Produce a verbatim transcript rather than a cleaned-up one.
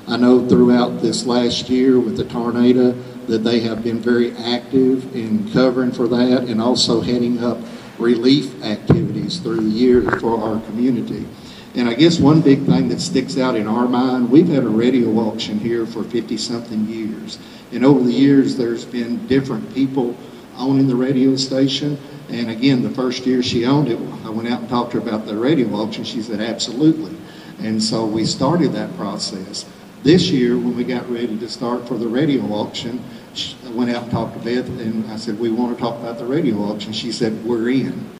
I know throughout this last year with the tornado that they have been very active in covering for that and also heading up relief activities through the year for our community. And I guess one big thing that sticks out in our mind, we've had a radio auction here for fifty something years. And over the years, there's been different people owning the radio station. And again, the first year she owned it, I went out and talked to her about the radio auction. She said, absolutely. And so we started that process. This year, when we got ready to start for the radio auction, I went out and talked to Beth, and I said, we want to talk about the radio auction. She said, we're in.